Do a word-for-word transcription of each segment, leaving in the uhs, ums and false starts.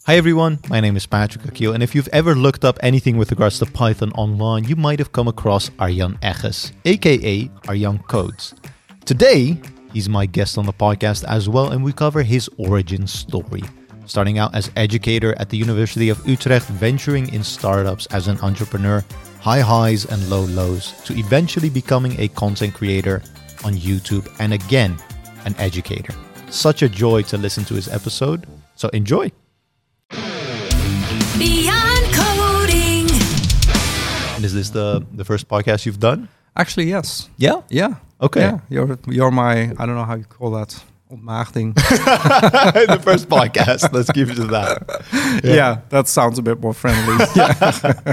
Hi everyone, my name is Patrick Akil, and if you've ever looked up anything with regards to Python online, you might have come across Arjan Egges, aka Arjan Codes. Today, he's my guest on the podcast as well, and we cover his origin story. Starting out as educator at the University of Utrecht, venturing in startups as an entrepreneur, high highs and low lows, to eventually becoming a content creator on YouTube, and again, an educator. Such a joy to listen to his episode, so enjoy! Beyond Coding. And is this the, the first podcast you've done? Actually, yes. Yeah? Yeah. Okay. Yeah. You're you're my, I don't know how you call that, ontmaagding. The first podcast. Let's keep it to that. Yeah. yeah, that sounds a bit more friendly. yeah.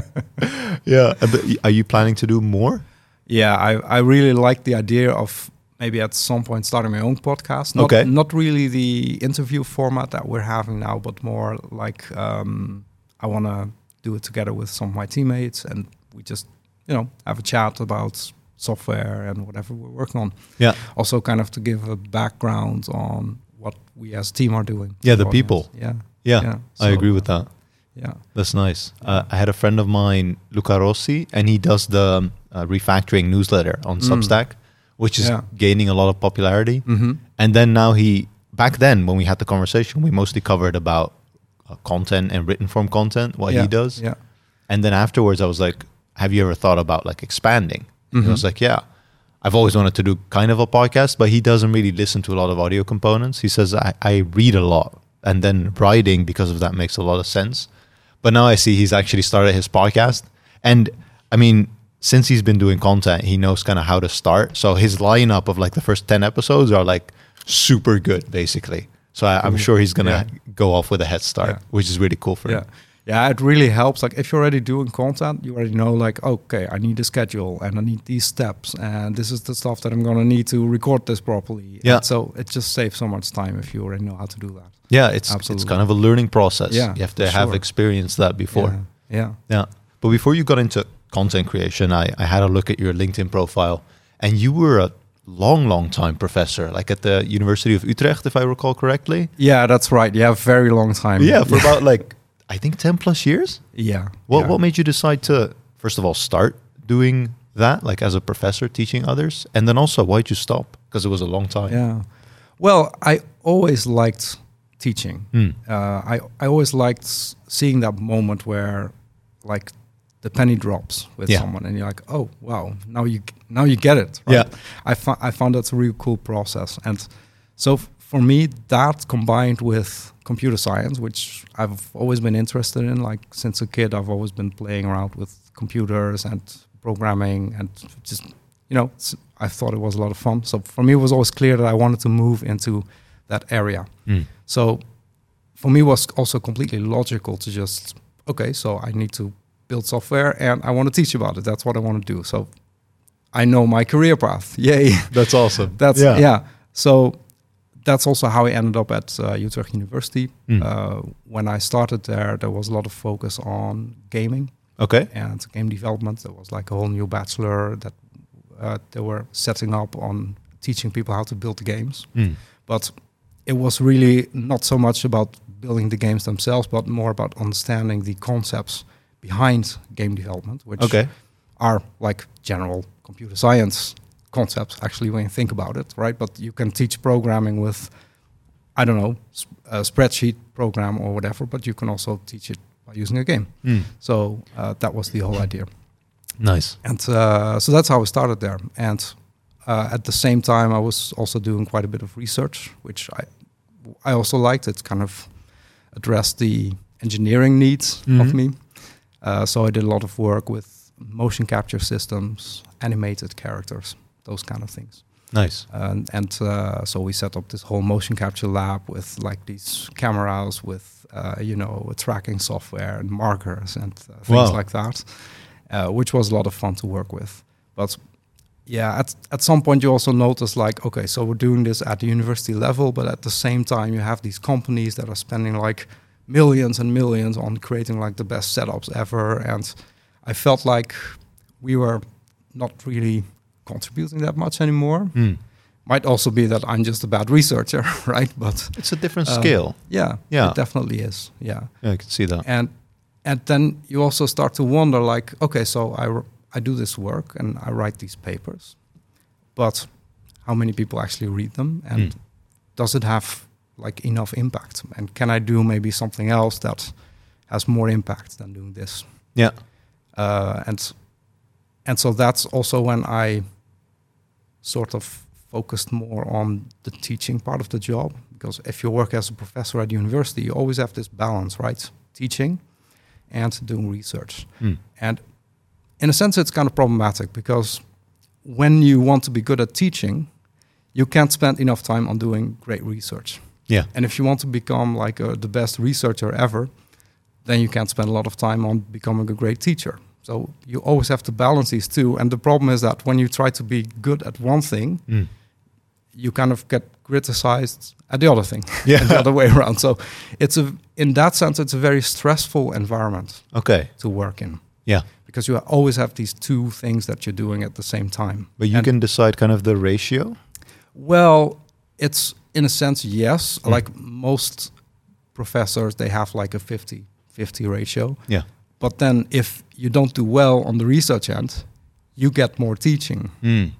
yeah. Are you planning to do more? Yeah, I, I really like the idea of maybe at some point starting my own podcast. Not, okay. Not really the interview format that we're having now, but more like um, I want to do it together with some of my teammates, and we just, you know, have a chat about software and whatever we're working on. Yeah. Also kind of to give a background on what we as a team are doing. Yeah, the people. Yeah. Yeah, yeah. I So, agree with that. Yeah. That's nice. Uh, I had a friend of mine, Luca Rossi, and he does the um, uh, refactoring newsletter on Mm. Substack, which is Yeah. gaining a lot of popularity. Mm-hmm. And then now he, back then when we had the conversation, we mostly covered about uh, content and written form content, what yeah. he does. Yeah. And then afterwards I was like, have you ever thought about like expanding? Mm-hmm. And I was like, yeah, I've always wanted to do kind of a podcast, but he doesn't really listen to a lot of audio components. He says, I, I read a lot, and then writing because of that makes a lot of sense. But now I see he's actually started his podcast. And I mean, since he's been doing content, he knows kind of how to start. So his lineup of like the first ten episodes are like super good, basically. So I, I'm sure he's going to Yeah. go off with a head start, Yeah. which is really cool for Yeah. him. Yeah, it really helps. Like if you're already doing content, you already know like, okay, I need a schedule and I need these steps and this is the stuff that I'm going to need to record this properly. Yeah. And so it just saves so much time if you already know how to do that. Yeah, it's Absolutely. it's kind of a learning process. Yeah, you have to for have sure. experienced that before. Yeah. Yeah. Yeah. But before you got into content creation, I, I had a look at your LinkedIn profile, and you were a long, long time professor, like at the University of Utrecht, if I recall correctly. Yeah, that's right. Yeah, very long time. Yeah, for about like, I think ten plus years. Yeah. What yeah. What made you decide to, first of all, start doing that, like as a professor teaching others? And then also, why'd you stop? Because it was a long time. Yeah. Well, I always liked teaching. Mm. Uh, I I always liked s- seeing that moment where, like, the penny drops with Yeah. someone, and you're like, oh wow, now you now you get it. Right? Yeah. I found I found that's a really cool process, and so f- for me, that combined with computer science, which I've always been interested in, like since a kid, I've always been playing around with computers and programming, and just you know, s- I thought it was a lot of fun. So for me, it was always clear that I wanted to move into that area. Mm. So for me, it was also completely logical to just, okay, so I need to build software and I want to teach about it. That's what I want to do. So I know my career path. Yay. That's awesome. That's, yeah. yeah. So that's also how I ended up at uh, Utrecht University. Mm. Uh, when I started there, there was a lot of focus on gaming Okay. and game development. There was like a whole new bachelor that uh, they were setting up on teaching people how to build the games. Mm. But it was really not so much about building the games themselves, but more about understanding the concepts behind game development, which Okay. are like general computer science concepts, actually, when you think about it, right? But you can teach programming with, I don't know, sp- a spreadsheet program or whatever, but you can also teach it by using a game. Mm. So uh, that was the whole idea. Nice. And uh, so that's how I started there. And uh, at the same time, I was also doing quite a bit of research, which I I also liked. It kind of addressed the engineering needs Mhm. of me. Uh, so I did a lot of work with motion capture systems, animated characters, those kind of things. Nice. And, and uh, so we set up this whole motion capture lab with like these cameras with, uh, you know, tracking software and markers and uh, things Wow. like that, uh, which was a lot of fun to work with. But yeah, at, at some point you also notice like, okay, so we're doing this at the university level, but at the same time you have these companies that are spending like millions and millions on creating like the best setups ever. And I felt like we were not really contributing that much anymore. Mm. Might also be that I'm just a bad researcher, right? But It's a different um, scale. Yeah, Yeah. it definitely is. Yeah, Yeah, I can see that. and and then you also start to wonder, like, okay, so I r- I do this work and I write these papers, but how many people actually read them, and Mm. does it have like enough impact? And can I do maybe something else that has more impact than doing this? Yeah. Uh, and and so that's also when I sort of focused more on the teaching part of the job, because if you work as a professor at university, you always have this balance, right? Teaching and doing research. Mm. And in a sense, it's kind of problematic, because when you want to be good at teaching, you can't spend enough time on doing great research. Yeah. And if you want to become like a, the best researcher ever, then you can't spend a lot of time on becoming a great teacher. So you always have to balance these two. And the problem is that when you try to be good at one thing, Mm. you kind of get criticized at the other thing, Yeah. and the other way around. So it's a, in that sense, it's a very stressful environment Okay. to work in, Yeah. because you always have these two things that you're doing at the same time. But you And- can decide kind of the ratio. Well, it's in a sense, yes. Mm. Like most professors, they have like a fifty fifty ratio. Yeah. But then if you don't do well on the research end, you get more teaching. Mm.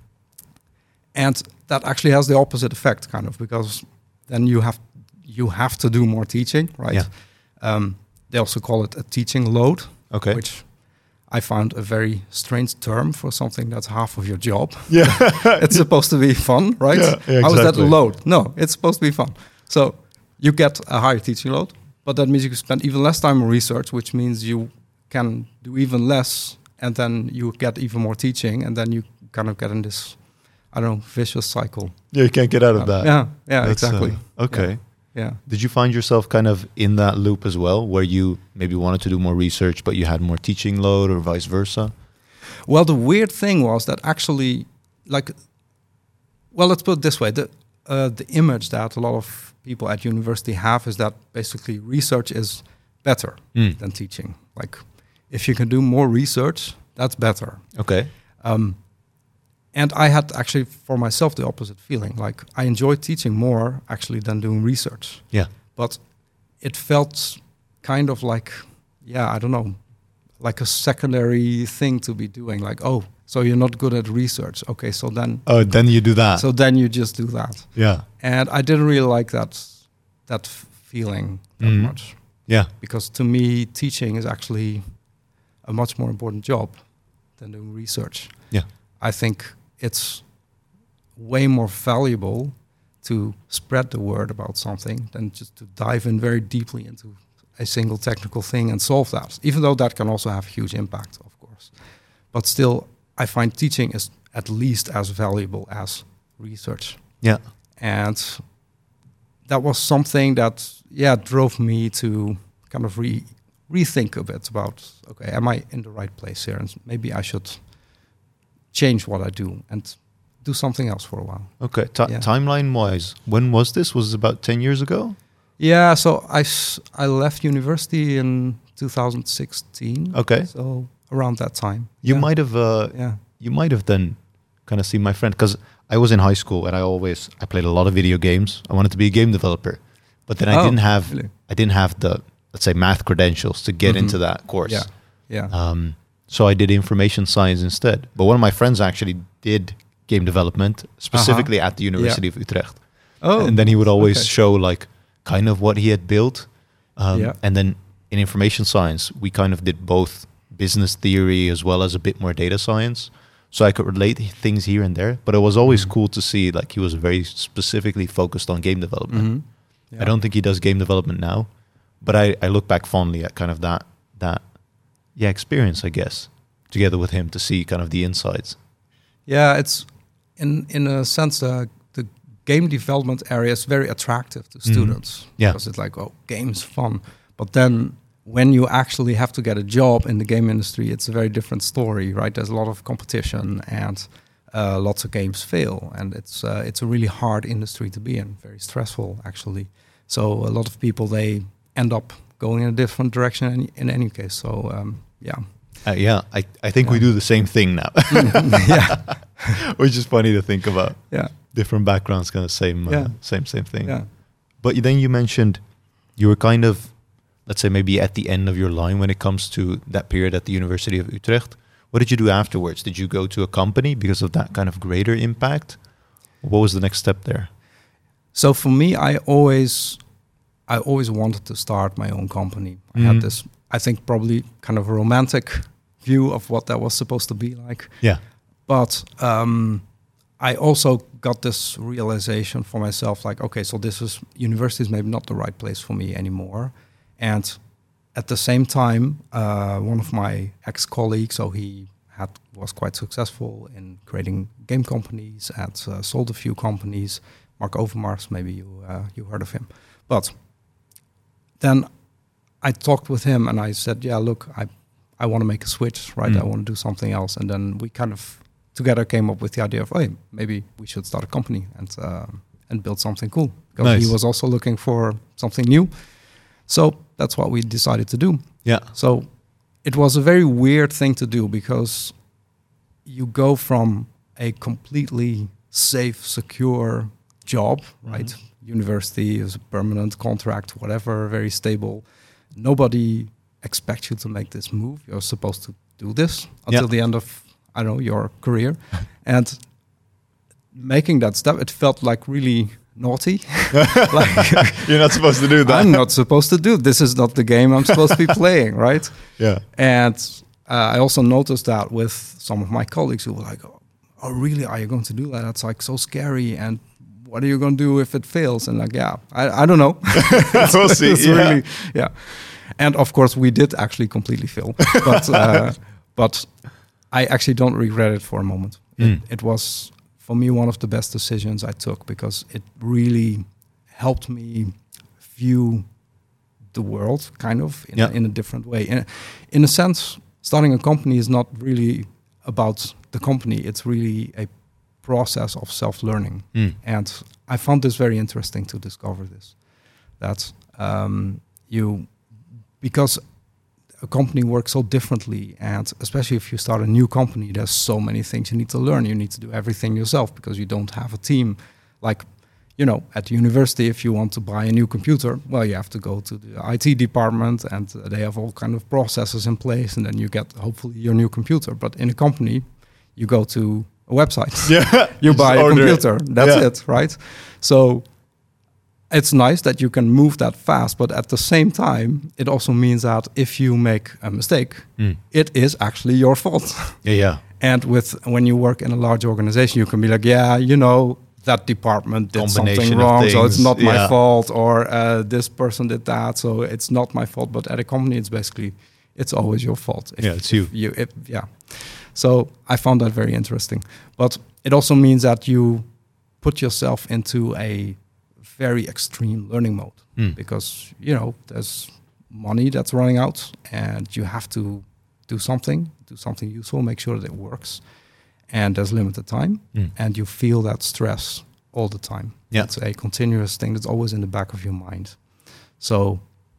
And that actually has the opposite effect, kind of, because then you have you have to do more teaching, right? Yeah. Um, they also call it a teaching load, Okay. which I found a very strange term for something that's half of your job. Yeah. It's supposed to be fun, right? Yeah, yeah, How is that a exactly. load? No, it's supposed to be fun. So you get a higher teaching load, but that means you can spend even less time on research, which means you can do even less, and then you get even more teaching, and then you kind of get in this, I don't know, vicious cycle. Yeah, you can't get out of Uh, that. Yeah, yeah, That's, exactly. uh, okay. Yeah. Did you find yourself kind of in that loop as well, where you maybe wanted to do more research, but you had more teaching load, or vice versa? Well, the weird thing was that actually, like, well, let's put it this way: the uh, the image that a lot of people at university have is that basically research is better Mm. than teaching. Like, if you can do more research, that's better. Okay. Um, and I had actually for myself the opposite feeling. Like, I enjoyed teaching more actually than doing research. Yeah. But it felt kind of like, yeah, I don't know, like a secondary thing to be doing. Like, oh, so you're not good at research. Okay, so then Oh, then you do that. so then you just do that. yeah. And I didn't really like that that f- feeling that Mhm. much, Yeah. because to me, teaching is actually a much more important job than doing research. Yeah. I think it's way more valuable to spread the word about something than just to dive in very deeply into a single technical thing and solve that, even though that can also have huge impact, of course. But still, I find teaching is at least as valuable as research. Yeah. And that was something that, yeah, drove me to kind of re rethink a bit about, okay, am I in the right place here? And maybe I should change what I do and do something else for a while. Okay. Ti Yeah. Timeline wise, when was this? Was it about ten years ago? Yeah, so I, s- I left university in two thousand sixteen. Okay. So around that time. You Yeah. might have. Uh, Yeah. you might have then kind of seen my friend, because I was in high school and I always I played a lot of video games. I wanted to be a game developer, but then I Oh, didn't have really? I didn't have the, let's say, math credentials to get Mhm. into that course. Yeah. Yeah. Um, so I did information science instead. But one of my friends actually did game development, specifically at the University of Utrecht. oh. And then he would always okay. show like kind of what he had built. Um, Yeah. And then in information science, we kind of did both business theory as well as a bit more data science. So I could relate things here and there. But it was always Mhm. cool to see like he was very specifically focused on game development. Mhm. Yeah. I don't think he does game development now, but I, I look back fondly at kind of that that yeah experience, I guess, together with him to see kind of the insights. Yeah, it's in in a sense uh, the game development area is very attractive to Mhm. students. Yeah. Because it's like, oh, games fun. But then when you actually have to get a job in the game industry, it's a very different story, right? There's a lot of competition and uh, lots of games fail, and it's uh, it's a really hard industry to be in, very stressful actually. So a lot of people, they end up going in a different direction in, in any case. So um, yeah. Uh, yeah, I, I think we Yeah. do the same thing now, yeah. which is funny to think about. Yeah. different backgrounds, kind of same, uh, Yeah. same, same thing. Yeah. But then you mentioned you were kind of, let's say, maybe at the end of your line when it comes to that period at the University of Utrecht. What did you do afterwards? Did you go to a company because of that kind of greater impact? What was the next step there? So for me, I always, I always wanted to start my own company. I Mhm. had this, I think, probably kind of a romantic view of what that was supposed to be like. Yeah. But um, I also got this realization for myself, like, okay, so this is university is maybe not the right place for me anymore. And at the same time, uh, one of my ex-colleagues, so he had was quite successful in creating game companies and uh, sold a few companies. Mark Overmars, maybe you uh, you heard of him. But then I talked with him and I said, yeah, look, I I want to make a switch, right? Mm. I want to do something else. And then we kind of together came up with the idea of, hey, maybe we should start a company and uh, and build something cool. Because Nice. he was also looking for something new. So that's what we decided to do. Yeah. So it was a very weird thing to do because you go from a completely safe, secure job, right? University is a permanent contract, whatever, very stable. Nobody expects you to make this move. You're supposed to do this until Yeah. the end of, I don't know, your career. And making that step, it felt like really naughty. Like, You're not supposed to do that. I'm not supposed to do. This is not the game I'm supposed to be playing, right? Yeah. And uh, I also noticed that with some of my colleagues who were like, "Oh, oh, really? Are you going to do that? That's like so scary. And what are you going to do if it fails?" And like, yeah, I, I don't know. We'll see. It's Yeah. really, yeah. And of course, we did actually completely fail, but uh, but I actually don't regret it for a moment. Mm. It, it was for me one of the best decisions I took because it really helped me view the world kind of in, Yeah. a, in a different way. In, in a sense, starting a company is not really about the company. It's really a process of self-learning. Mm. And I found this very interesting to discover this, that um, you, because a company works so differently, and especially if you start a new company, there's so many things you need to learn. You need to do everything yourself because you don't have a team. Like, you know, at the university, if you want to buy a new computer, well, you have to go to the I T department and uh, they have all kind of processes in place, and then you get hopefully your new computer. But in a company, you go to a website, Yeah. you buy a order it. computer, that's Yeah. it, right? So it's nice that you can move that fast, but at the same time, it also means that if you make a mistake, Mm. it is actually your fault. Yeah, yeah. And with when you work in a large organization, you can be like, yeah, you know, that department did something Combination of wrong, so it's things, not my yeah. fault, or uh, this person did that, so it's not my fault. But at a company, it's basically, it's always your fault. If, Yeah, it's if you. you if, yeah. So I found that very interesting. But it also means that you put yourself into a very extreme learning mode Mm. because, you know, there's money that's running out and you have to do something, do something useful, make sure that it works. And there's limited time Mm. and you feel that stress all the time. Yeah. It's a continuous thing that's always in the back of your mind. So,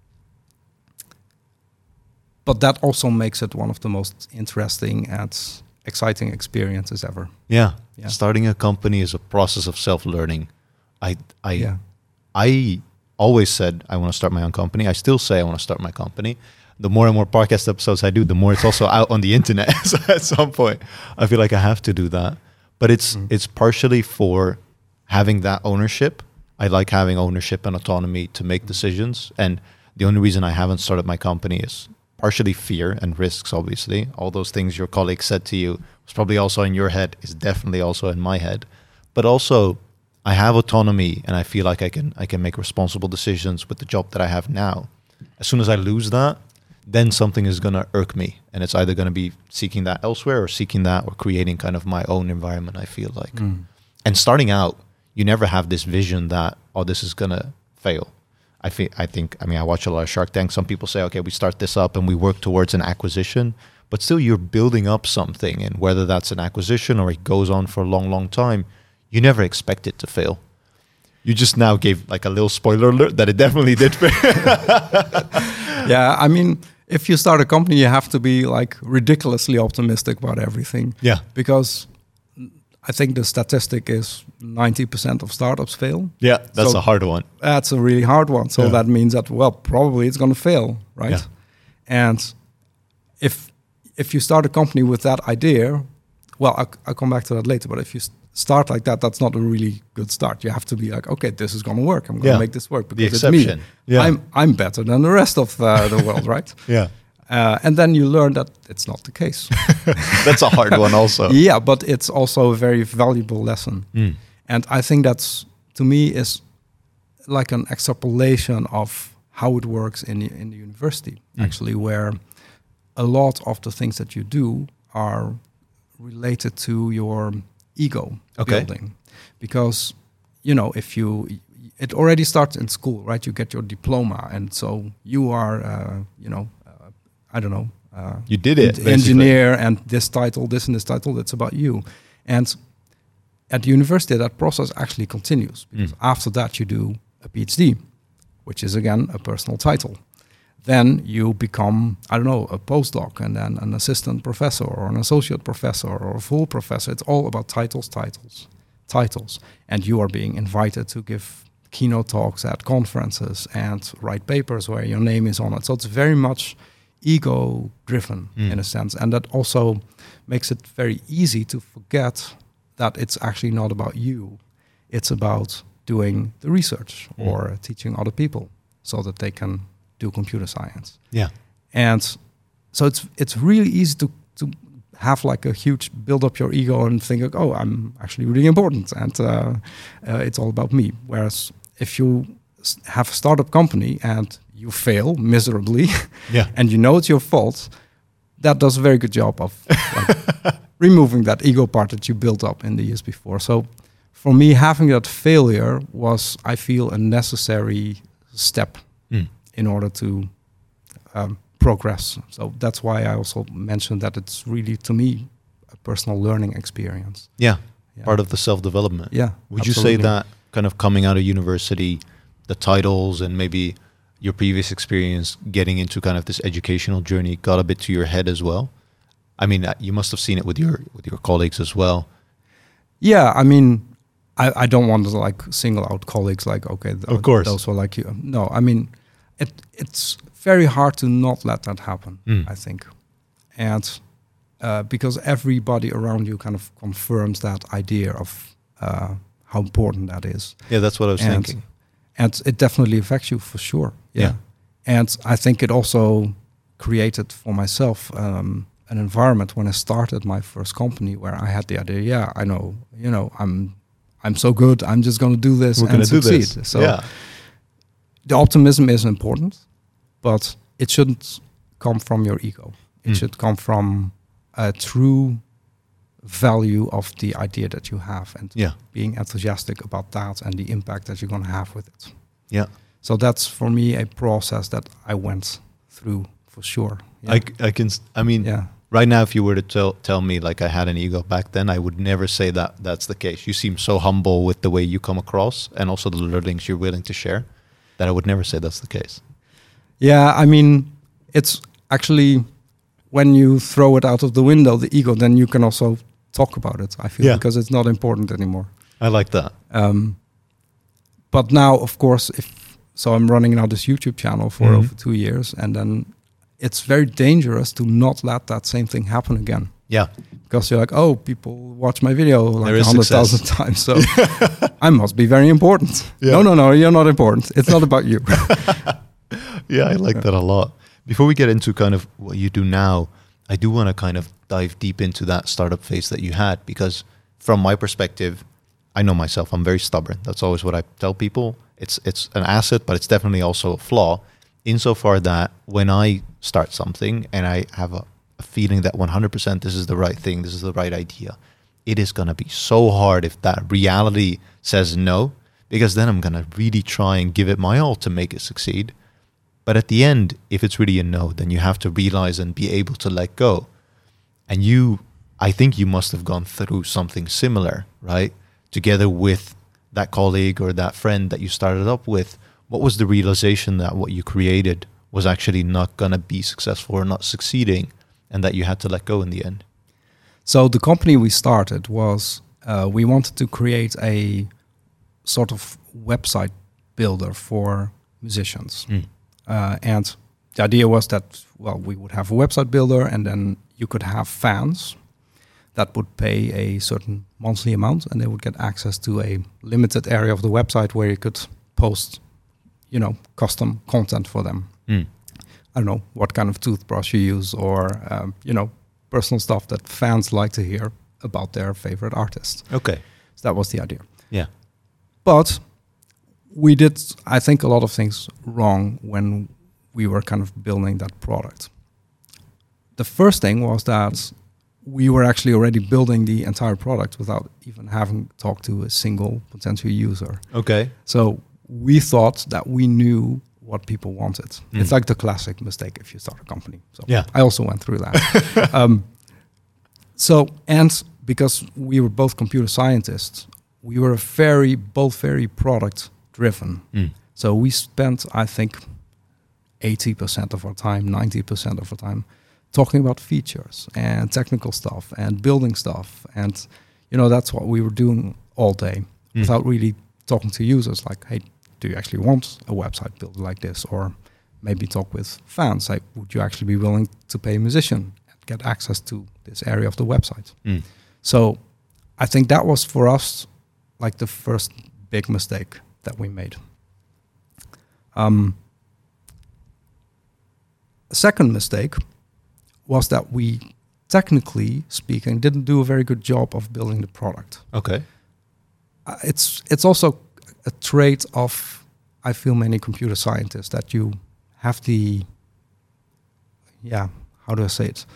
but that also makes it one of the most interesting and exciting experiences ever. Yeah. Yeah. Starting a company is a process of self-learning. I I Yeah. I always said I want to start my own company. I still say I want to start my company. The more and more podcast episodes I do, the more it's also out on the internet. So at some point, I feel like I have to do that. But it's Mm. it's partially for having that ownership. I like having ownership and autonomy to make decisions. And the only reason I haven't started my company is partially fear and risks, obviously. All those things your colleague said to you was probably also in your head, is definitely also in my head. But also, I have autonomy and I feel like I can I can make responsible decisions with the job that I have now. As soon as I lose that, then something is going to irk me. And it's either going to be seeking that elsewhere or seeking that or creating kind of my own environment, I feel like. Mm. And starting out, you never have this vision that, oh, this is going to fail. I think, I think, I mean, I watch a lot of Shark Tank. Some people say, okay, we start this up and we work towards an acquisition, but still you're building up something. And whether that's an acquisition or it goes on for a long, long time, you never expect it to fail. You just now gave like a little spoiler alert that it definitely did fail. Yeah, I mean, if you start a company, you have to be like ridiculously optimistic about everything. Yeah. Because I think the statistic is ninety percent of startups fail. Yeah, that's So- a hard one. That's a really hard one. So Yeah. that means that, well, probably it's going to fail, right? And if if you start a company with that idea, well, I'll, I'll come back to that later. But if you s- start like that, that's not a really good start. You have to be like, okay, this is going to work. I'm going to Yeah. make this work The because it's exception. me. Yeah. I'm I'm better than the rest of uh, the world, right? Yeah. Uh, and then you learn that it's not the case. That's a hard one also. Yeah, but it's also a very valuable lesson. Mm. And I think that's, to me, is like an extrapolation of how it works in the, in the university, Mm. actually, where a lot of the things that you do are related to your ego Okay. building. Because, you know, if you, it already starts in school, right? You get your diploma. And so you are, uh, you know, uh, I don't know, uh, You did it, en- basically. engineer, and this title, this and this title, it's about you. And at the university, that process actually continues, because Mm. after that you do a PhD, which is again a personal title. Then you become, I don't know, a postdoc, and then an assistant professor or an associate professor or a full professor. It's all about titles, titles, titles. And you are being invited to give keynote talks at conferences and write papers where your name is on it. So it's very much ego driven Mm. in a sense. And that also makes it very easy to forget that it's actually not about you. It's about doing the research Mm. or teaching other people so that they can do computer science. Yeah. And so it's it's really easy to to have like a huge build up your ego and think like, oh, I'm actually really important, and uh, uh, it's all about me. Whereas if you s- have a startup company and you fail miserably, Yeah. and you know it's your fault, that does a very good job of like, removing that ego part that you built up in the years before. So for me, having that failure was, I feel, a necessary step Mm. in order to um, progress. So that's why I also mentioned that it's really, to me, a personal learning experience. Yeah. Yeah. Part of the self-development. Yeah. Would you say absolutely. that kind of coming out of university, the titles and maybe your previous experience getting into kind of this educational journey got a bit to your head as well? I mean, uh, you must have seen it with your with your colleagues as well. Yeah, I mean, I, I don't want to like single out colleagues like, okay, th- Of course. those were like you. No, I mean, it it's very hard to not let that happen, Mm. I think. And uh, because everybody around you kind of confirms that idea of uh, how important that is. Yeah, that's what I was and, thinking. And it definitely affects you for sure. Yeah. Yeah. And I think it also created for myself um, an environment when I started my first company where I had the idea, yeah, I know, you know, I'm I'm so good, I'm just going to do this We're and going to do succeed. this. So yeah. the optimism is important, but it shouldn't come from your ego. It Mm. should come from a true value of the idea that you have, and Yeah. being enthusiastic about that and the impact that you're going to have with it. Yeah. So that's for me a process that I went through for sure. Yeah. I, c- I can, s- I mean, yeah. right now, if you were to tell tell me like I had an ego back then, I would never say that that's the case. You seem so humble with the way you come across and also the learnings you're willing to share that I would never say that's the case. Yeah, I mean, it's actually when you throw it out of the window, the ego, then you can also talk about it, I feel, Yeah. because it's not important anymore. I like that. Um, but now, of course, if so, I'm running now this YouTube channel for Mhm. over two years, and then it's very dangerous to not let that same thing happen again. Yeah. Because you're like, oh, people watch my video like There a is hundred success. thousand times, so I must be very important. Yeah. No, no, no, you're not important. It's not about you. Yeah, I like that a lot. Before we get into kind of what you do now, I do want to kind of dive deep into that startup phase that you had, because from my perspective, I know myself, I'm very stubborn. That's always what I tell people. It's it's an asset, but it's definitely also a flaw, insofar that when I start something and I have a, a feeling that one hundred percent this is the right thing, this is the right idea, it is going to be so hard if that reality says no, because then I'm going to really try and give it my all to make it succeed. But at the end, if it's really a no, then you have to realize and be able to let go. And you, I think you must have gone through something similar, right? Together with that colleague or that friend that you started up with. What was the realization that what you created was actually not going to be successful or not succeeding, and that you had to let go in the end? So the company we started was uh, we wanted to create a sort of website builder for musicians. Mm. Uh, and the idea was that, well, we would have a website builder, and then you could have fans that would pay a certain monthly amount, and they would get access to a limited area of the website where you could post, you know, custom content for them. Mm. I don't know what kind of toothbrush you use, or um, you know, personal stuff that fans like to hear about their favorite artists. Okay. So that was the idea. Yeah. But we did, I think, a lot of things wrong when we were kind of building that product. The first thing was that we were actually already building the entire product without even having talked to a single potential user. Okay. So we thought that we knew what people wanted. Mm. It's like the classic mistake if you start a company. So Yeah. I also went through that. um, so, and because we were both computer scientists, we were very, both very product driven. Mm. So we spent, I think, eighty percent of our time, ninety percent of our time talking about features and technical stuff and building stuff. And, you know, that's what we were doing all day Mm. without really talking to users like, hey, do you actually want a website builder like this? Or maybe talk with fans, like, would you actually be willing to pay a musician and get access to this area of the website? Mm. So I think that was for us like the first big mistake that we made. Um, a second mistake was that we, technically speaking, didn't do a very good job of building the product. Okay. Uh, it's it's also a trait of, I feel, many computer scientists, that you have the, yeah, how do I say it?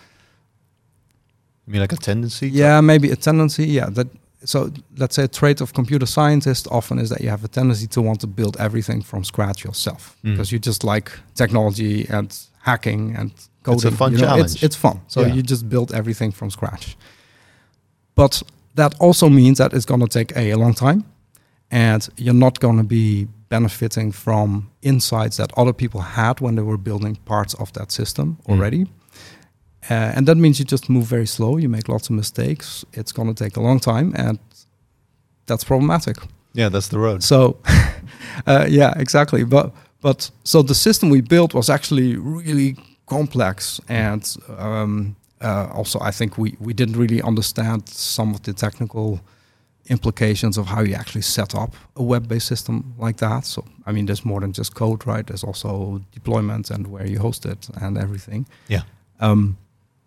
You mean like a tendency? to- Yeah, maybe a tendency. Yeah, that. So let's say a trait of computer scientists often is that you have a tendency to want to build everything from scratch yourself, Mm. because you just like technology and hacking and coding. It's a fun you know, challenge. It's, it's fun. So Yeah. you just build everything from scratch. But that also means that it's going to take a, a long time, and you're not going to be benefiting from insights that other people had when they were building parts of that system already. Mm. Uh, and that means you just move very slow. You make lots of mistakes. It's going to take a long time, and that's problematic. Yeah, that's the road. So, uh, yeah, exactly. But but so the system we built was actually really complex, and um, uh, also I think we we didn't really understand some of the technical implications of how you actually set up a web-based system like that. So I mean, there's more than just code, right? There's also deployment and where you host it and everything. Yeah. Um,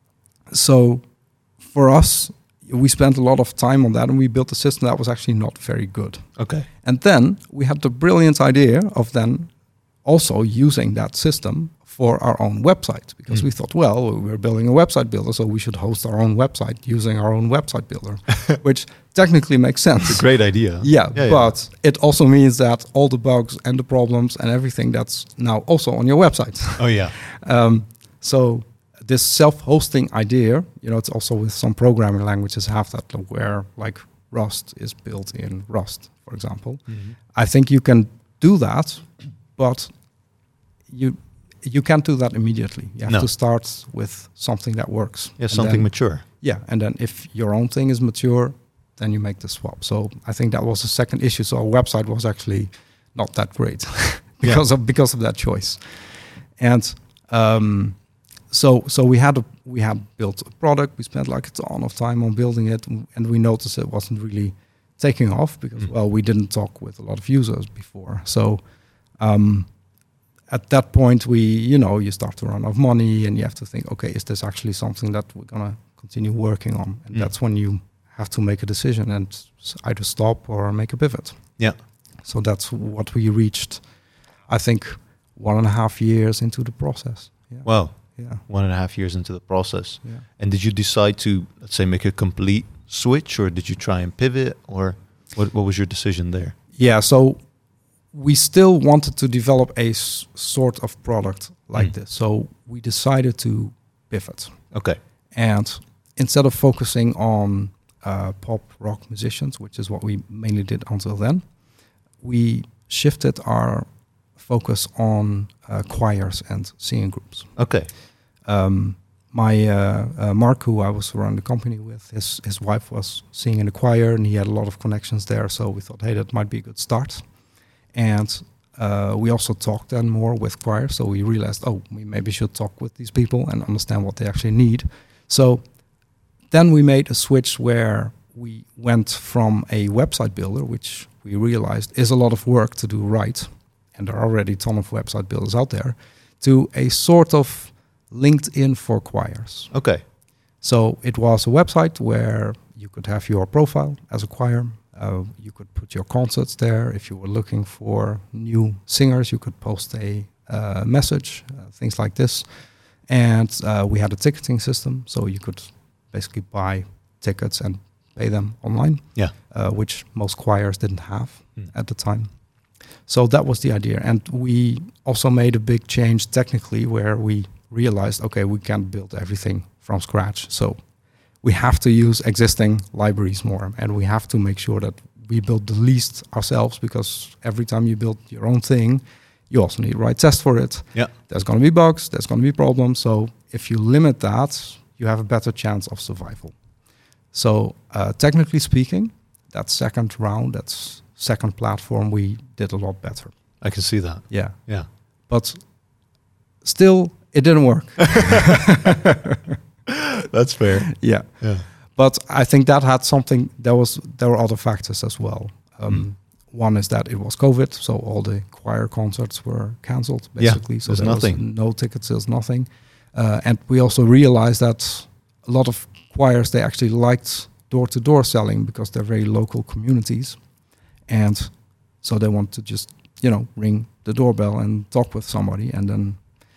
so for us, we spent a lot of time on that, and we built a system that was actually not very good. Okay. And then we had the brilliant idea of then also using that system for our own website, because Mm. we thought, well, we're building a website builder, so we should host our own website using our own website builder, which technically makes sense. It's a great idea. Yeah, yeah, but it also means that all the bugs and the problems and everything that's now also on your website. Oh yeah. Um, so this self-hosting idea, you know, it's also with some programming languages have that, where like Rust is built in Rust, for example. Mm-hmm. I think you can do that, but you you can't do that immediately. You have No. to start with something that works. Yeah, And something then- mature. yeah, and then if your own thing is mature, then you make the swap. So I think that was the second issue. So our website was actually not that great because of because of that choice. And um, so so we had a, we had built a product. We spent like a ton of time on building it, and we noticed it wasn't really taking off because Mm. well, we didn't talk with a lot of users before. So um, at that point, we you know you start to run out of money, and you have to think, okay, is this actually something that we're gonna continue working on? And Mm. that's when you have to make a decision and s- either stop or make a pivot. Yeah. So that's what we reached, I think, one and a half years into the process. Yeah. Wow. Yeah. One and a half years into the process. Yeah. And did you decide to, let's say, make a complete switch, or did you try and pivot, or what, what was your decision there? Yeah. So we still wanted to develop a s- sort of product like Mm. this. So we decided to pivot. Okay. And instead of focusing on uh, pop rock musicians, which is what we mainly did until then, we shifted our focus on uh, choirs and singing groups. Okay. Um, my uh, uh, Mark, who I was running the company with, his his wife was singing in the choir, and he had a lot of connections there. So we thought, hey, that might be a good start. And uh, we also talked then more with choir. So we realized, oh, we maybe should talk with these people and understand what they actually need. So then we made a switch where we went from a website builder, which we realized is a lot of work to do right, and there are already a ton of website builders out there, to a sort of LinkedIn for choirs. Okay. So it was a website where you could have your profile as a choir. Uh, you could put your concerts there. If you were looking for new singers, you could post a uh, message, uh, things like this. And uh, we had a ticketing system, so you could basically buy tickets and pay them online, Yeah. uh, which most choirs didn't have Mm. at the time. So that was the idea. And we also made a big change technically where we realized, okay, we can't build everything from scratch. So we have to use existing libraries more, and we have to make sure that we build the least ourselves, because every time you build your own thing, you also need to write tests for it. Yeah. There's going to be bugs, there's going to be problems. So if you limit that, you have a better chance of survival. So uh, technically speaking, that second round, that second platform, we did a lot better. I can see that. Yeah. Yeah. But still, it didn't work. That's fair. Yeah. Yeah. But I think that had something, there was there were other factors as well. Um, Mm. One is that it was COVID, so all the choir concerts were cancelled, Yeah, basically. so there's there nothing. was no ticket sales, nothing. Uh, and we also realized that a lot of choirs, they actually liked door-to-door selling because they're very local communities. And so they want to just, you know, ring the doorbell and talk with somebody and then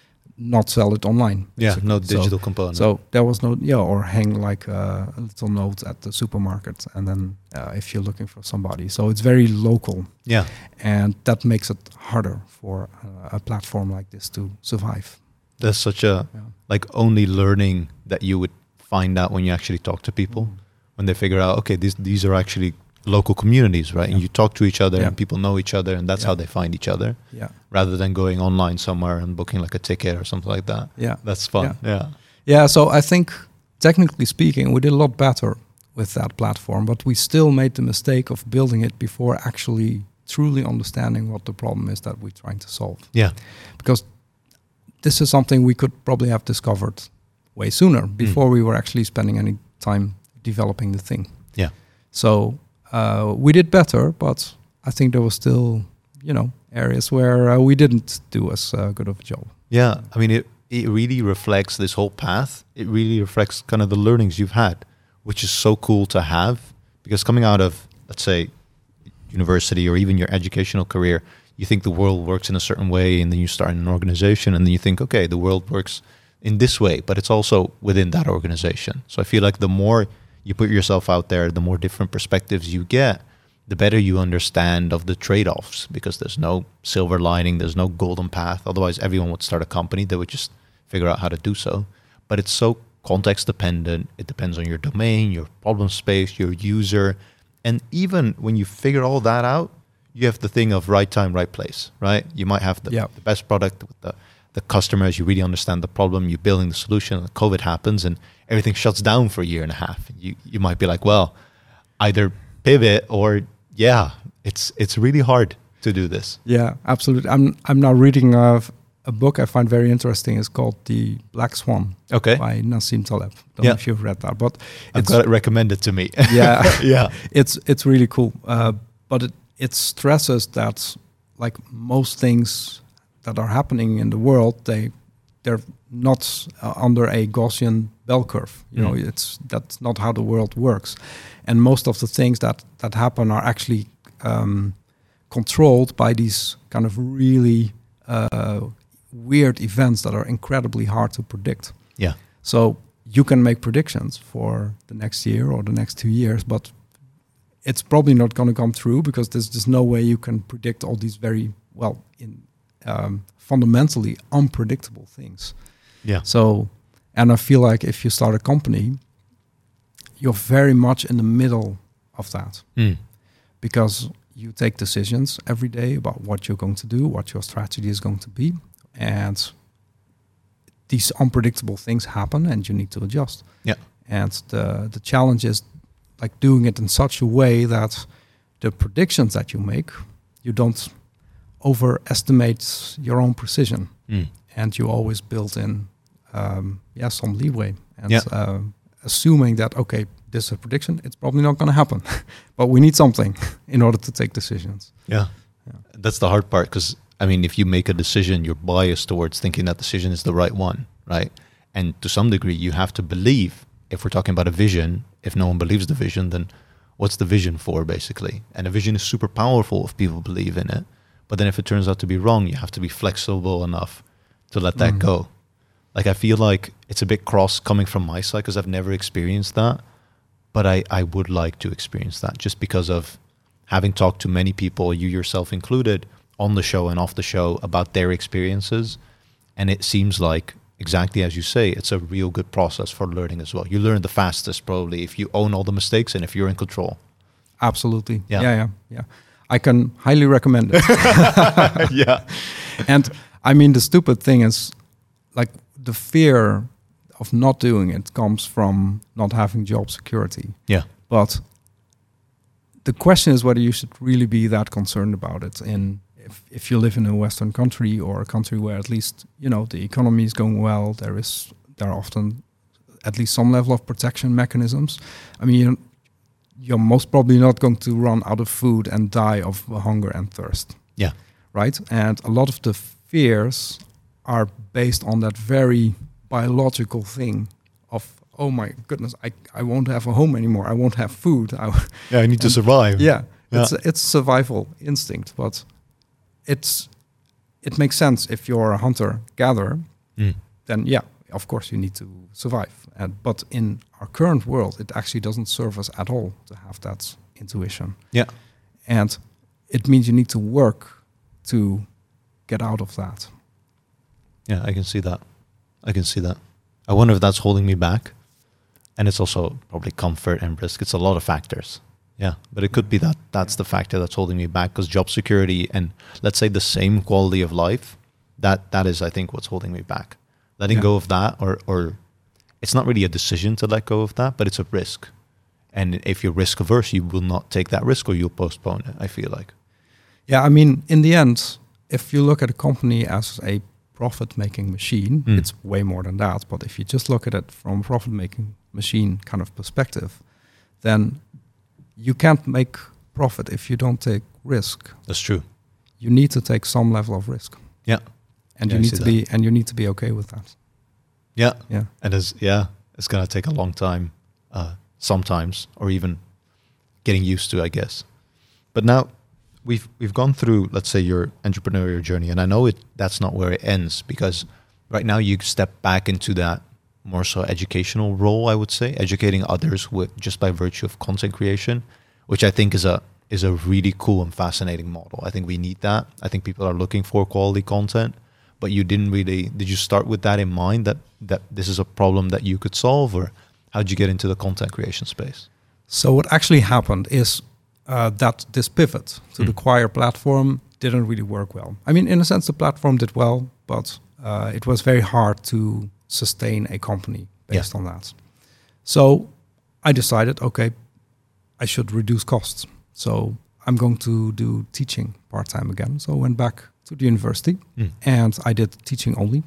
not sell it online. Yeah. basically. No So- digital component. So there was no, yeah, or hang like uh, a little note at the supermarket, and then uh, if you're looking for somebody. So it's very local, yeah. and that makes it harder for uh, a platform like this to survive. That's such a Yeah. like only learning that you would find out when you actually talk to people, Mm. when they figure out, okay, these these are actually local communities, right? Yeah. And you talk to each other Yeah. and people know each other, and that's Yeah. how they find each other, Yeah, rather than going online somewhere and booking like a ticket or something like that. yeah, That's fun. Yeah. Yeah. yeah. So I think technically speaking, we did a lot better with that platform, but we still made the mistake of building it before actually truly understanding what the problem is that we're trying to solve. Yeah. Because this is something we could probably have discovered way sooner, before we were actually spending any time developing the thing. Yeah. So uh, we did better, but I think there was still, you know, areas where uh, we didn't do as uh, good of a job. Yeah, I mean, it, it really reflects this whole path. It really reflects kind of the learnings you've had, which is so cool to have. Because coming out of, let's say, university or even your educational career, you think the world works in a certain way, and then you start in an organization, and then you think, okay, the world works in this way, but it's also within that organization. So I feel like the more you put yourself out there, the more different perspectives you get, the better you understand of the trade-offs, because there's no silver lining, there's no golden path. Otherwise, everyone would start a company. They would just figure out how to do so. But it's so context dependent. It depends on your domain, your problem space, your user. And even when you figure all that out, you have the thing of right time, right place, right? You might have the, Yeah. the best product with the, the customers. You really understand the problem. You're building the solution. And COVID happens and everything shuts down for a year and a half. You you might be like, well, either pivot or, yeah, it's it's really hard to do this. Yeah, absolutely. I'm I'm now reading a, a book I find very interesting. It's called The Black Swan Okay. by Nassim Taleb. Don't Yeah. know if you've read that, but I've it's got it recommended to me. yeah, yeah. it's it's really cool. Uh, but it it stresses that like most things that are happening in the world, they they're not uh, under a Gaussian bell curve. You Mm. know, it's that's not how the world works, and most of the things that that happen are actually um, controlled by these kind of really uh, weird events that are incredibly hard to predict. Yeah. So you can make predictions for the next year or the next two years, but it's probably not going to come through because there's just no way you can predict all these very, well, in um, fundamentally unpredictable things. Yeah. So, and I feel like if you start a company, you're very much in the middle of that Mm. because you take decisions every day about what you're going to do, what your strategy is going to be. And these unpredictable things happen, and you need to adjust. Yeah. And the the challenge is like doing it in such a way that the predictions that you make, you don't overestimate your own precision, Mm. and you always build in um, yeah some leeway, and Yeah. uh, assuming that okay, this is a prediction, it's probably not going to happen, but we need something in order to take decisions. Yeah. Yeah. That's the hard part, because I mean, if you make a decision, you're biased towards thinking that decision is the right one, right? And to some degree, you have to believe. If we're talking about a vision, if no one believes the vision, then what's the vision for, basically? And a vision is super powerful if people believe in it. But then if it turns out to be wrong, you have to be flexible enough to let that Mm. go. Like, I feel like it's a bit cross coming from my side, because I've never experienced that. But I, I would like to experience that, just because of having talked to many people, you yourself included, on the show and off the show, about their experiences. And it seems like, exactly as you say, it's a real good process for learning as well. You learn the fastest, probably, if you own all the mistakes and if you're in control. Absolutely. Yeah. Yeah, yeah, yeah. I can highly recommend it. Yeah. And I mean, the stupid thing is, like, the fear of not doing it comes from not having job security. Yeah. But the question is whether you should really be that concerned about it. In if, if you live in a Western country, or a country where at least, you know, the economy is going well, there is there are often at least some level of protection mechanisms. I mean, you're, you're most probably not going to run out of food and die of hunger and thirst. Yeah. Right? And a lot of the fears are based on that very biological thing of, oh my goodness, I, I won't have a home anymore. I won't have food. I, Yeah, I need to And- survive. yeah, Yeah. it's it's survival instinct, but it's it makes sense if you're a hunter gatherer. Mm. Then yeah, of course you need to survive. And but in our current world, it actually doesn't serve us at all to have that intuition. Yeah. And it means you need to work to get out of that. Yeah, I can see that. I can see that. I wonder if that's holding me back. And it's also probably comfort and risk. It's a lot of factors. Yeah, but it could be that that's the factor that's holding me back, because job security and, let's say, the same quality of life, that that is, I think, what's holding me back. Letting Yeah. go of that, or or it's not really a decision to let go of that, but it's a risk. And if you're risk averse, you will not take that risk, or you'll postpone it, I feel like. Yeah, I mean, in the end, if you look at a company as a profit-making machine, Mm. it's way more than that. But if you just look at it from a profit-making machine kind of perspective, then you can't make profit if you don't take risk. That's true. You need to take some level of risk, Yeah. and Yeah, you I need see to be and you need to be okay with that. Yeah. Yeah, And it's, yeah, it's going to take a long time uh, sometimes, or even getting used to, I guess. But now we've we've gone through, let's say, your entrepreneurial journey, and I know it that's not where it ends, because right now you step back into that more so educational role, I would say, educating others with just by virtue of content creation, which I think is a is a really cool and fascinating model. I think we need that. I think people are looking for quality content, but you didn't really, did you start with that in mind, that that this is a problem that you could solve, or how did you get into the content creation space? So what actually happened is uh, that this pivot to Mm. the Quire platform didn't really work well. I mean, in a sense, the platform did well, but uh, it was very hard to sustain a company based Yeah. on that. So I decided, okay, I should reduce costs. So I'm going to do teaching part-time again. So I went back to the university Mm. and I did teaching only.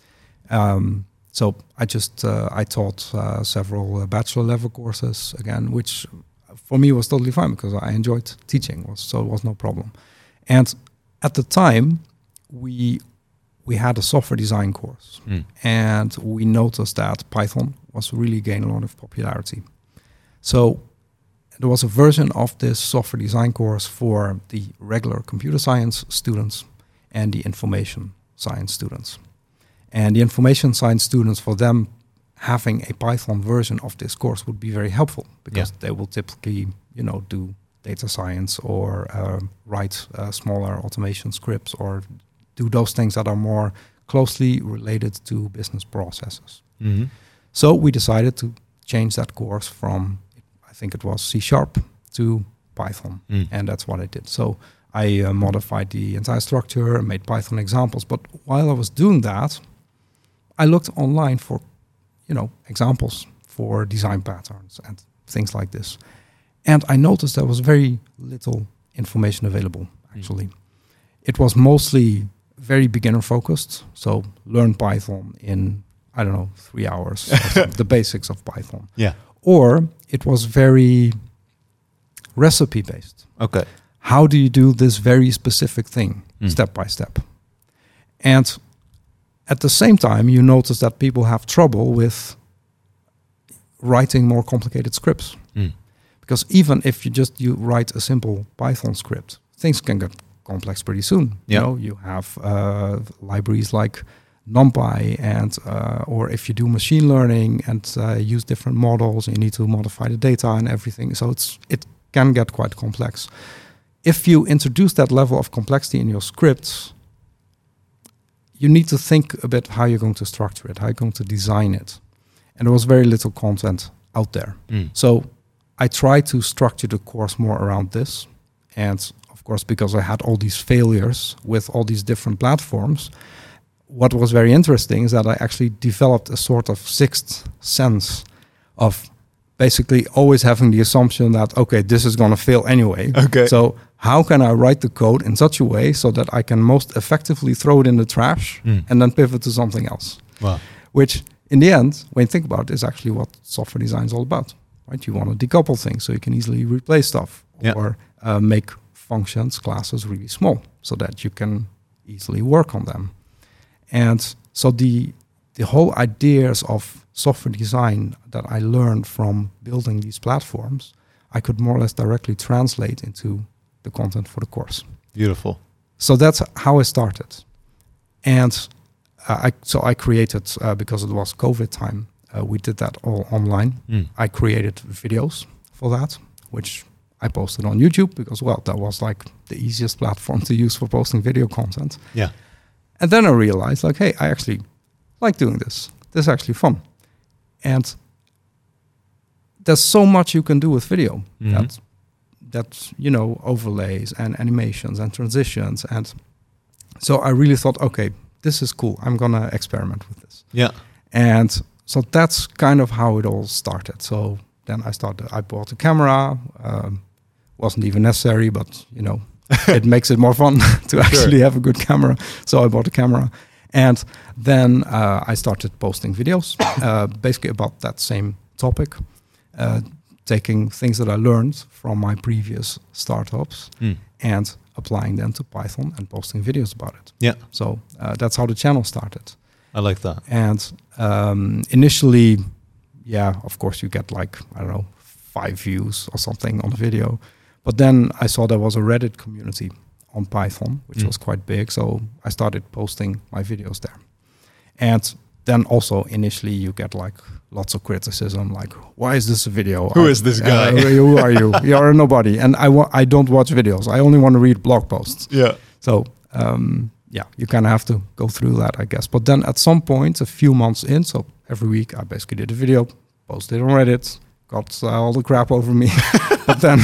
Um, so I just, uh, I taught uh, several uh, bachelor level courses again, which for me was totally fine because I enjoyed teaching, was, so it was no problem. And at the time, we we had a software design course, Mm. and we noticed that Python was really gaining a lot of popularity. So there was a version of this software design course for the regular computer science students and the information science students. And the information science students, for them, having a Python version of this course would be very helpful, because Yeah. they will typically, you know, do data science or uh, write uh, smaller automation scripts or do those things that are more closely related to business processes. Mm-hmm. So we decided to change that course from, I think it was C Sharp, to Python. Mm. And that's what I did. So I uh, modified the entire structure, made Python examples. But while I was doing that, I looked online for, you know, examples for design patterns and things like this. And I noticed there was very little information available, actually. Mm. It was mostly very beginner focused. So learn Python in, I don't know, three hours, the basics of Python. Yeah. Or it was very recipe based. Okay. How do you do this very specific thing, mm. step by step? And at the same time, you notice that people have trouble with writing more complicated scripts. Mm. Because even if you just you write a simple Python script, things can get complex pretty soon. Yep. You know, you have uh, libraries like NumPy, and uh, or if you do machine learning and uh, use different models, you need to modify the data and everything. So it's it can get quite complex. If you introduce that level of complexity in your scripts, you need to think a bit how you're going to structure it, how you're going to design it. And there was very little content out there. Mm. So I tried to structure the course more around this. And of course, because I had all these failures with all these different platforms, what was very interesting is that I actually developed a sort of sixth sense of basically always having the assumption that, okay, this is going to fail anyway. Okay. So how can I write the code in such a way so that I can most effectively throw it in the trash mm. and then pivot to something else? Wow. Which in the end, when you think about it, is actually what software design is all about, right? You want to decouple things so you can easily replace stuff, yeah. or uh, make functions, classes really small so that you can easily work on them. And so the the whole ideas of software design that I learned from building these platforms, I could more or less directly translate into the content for the course. Beautiful. So that's how I started. And uh, I so I created, uh, because it was COVID time, uh, we did that all online. Mm. I created videos for that, which I posted on YouTube because, well, that was like the easiest platform to use for posting video content. Yeah. And then I realized, like, hey, I actually like doing this. This is actually fun. And there's so much you can do with video. Mm-hmm. That, that, you know, overlays and animations and transitions. And so I really thought, okay, this is cool. I'm going to experiment with this. Yeah. And so that's kind of how it all started. So then I started, I bought a camera. Um, wasn't even necessary, but, you know, it makes it more fun to actually Sure. have a good camera. So I bought a camera. And then uh, I started posting videos, uh, basically about that same topic, uh, taking things that I learned from my previous startups Mm. and applying them to Python and posting videos about it. Yeah. So uh, that's how the channel started. I like that. And um, initially, yeah, of course you get like, I don't know, five views or something on the video. But then I saw there was a Reddit community on Python, which Mm. was quite big. So I started posting my videos there. And then also initially you get like lots of criticism, like, why is this a video? Who I- is this uh, guy? who are you? You're a nobody. And I, wa- I don't watch videos. I only want to read blog posts. Yeah. So um, yeah, you kind of have to go through that, I guess. But then at some point, a few months in, so every week I basically did a video, posted it on Reddit, got uh, all the crap over me. But then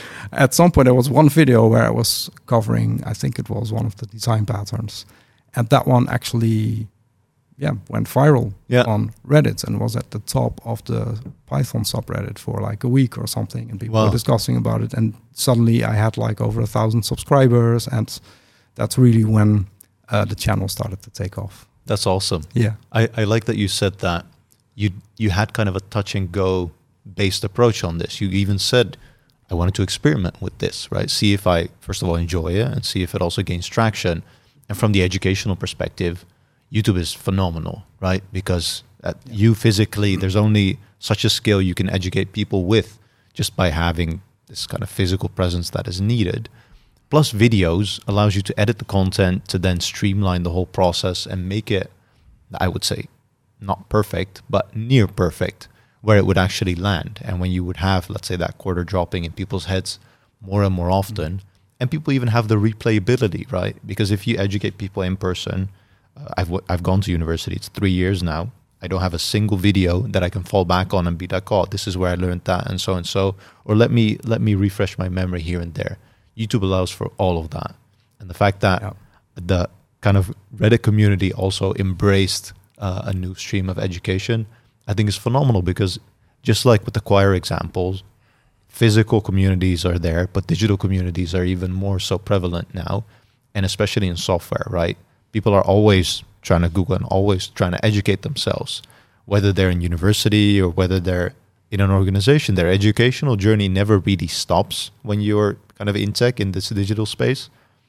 at some point there was one video where I was covering, I think it was one of the design patterns. And that one actually, yeah, went viral Yeah. on Reddit and was at the top of the Python subreddit for like a week or something. And people Wow. were discussing about it. And suddenly I had like over a thousand subscribers. And that's really when uh, the channel started to take off. That's awesome. Yeah. I, I like that you said that you you had kind of a touch and go based approach on this. You even said, I wanted to experiment with this, right? See if I, first of all, enjoy it and see if it also gains traction. And from the educational perspective, YouTube is phenomenal, right? Because at you physically, there's only such a skill you can educate people with just by having this kind of physical presence that is needed. Plus videos allows you to edit the content to then streamline the whole process and make it, I would say, not perfect, but near perfect, where it would actually land. And when you would have, let's say, that quarter dropping in people's heads more and more often, mm-hmm. and people even have the replayability, right? Because if you educate people in person, uh, I've w- I've gone to university, it's three years now. I don't have a single video that I can fall back on and be like, oh, this is where I learned that and so and so. Or let me let me refresh my memory here and there. YouTube allows for all of that. And the fact that Yeah. the kind of Reddit community also embraced uh, a new stream of education, I think is phenomenal, because just like with the choir examples, physical communities are there, but digital communities are even more so prevalent now, and especially in software, right? People are always trying to Google and always trying to educate themselves, whether they're in university or whether they're in an organization. Their educational journey never really stops when you're kind of in tech, in this digital space,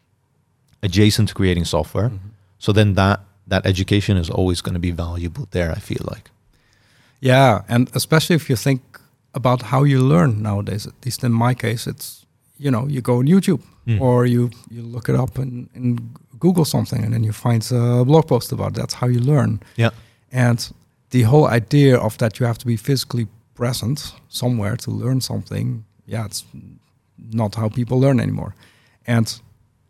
adjacent to creating software. Mm-hmm. So then that that education is always going to be valuable there, I feel like. Yeah, and especially if you think about how you learn nowadays, at least in my case, it's, you know, you go on YouTube mm. or you, you look it up and, and Google something, and then you find a blog post about it. That's how you learn. Yeah. And the whole idea of that you have to be physically present somewhere to learn something, yeah, it's not how people learn anymore. And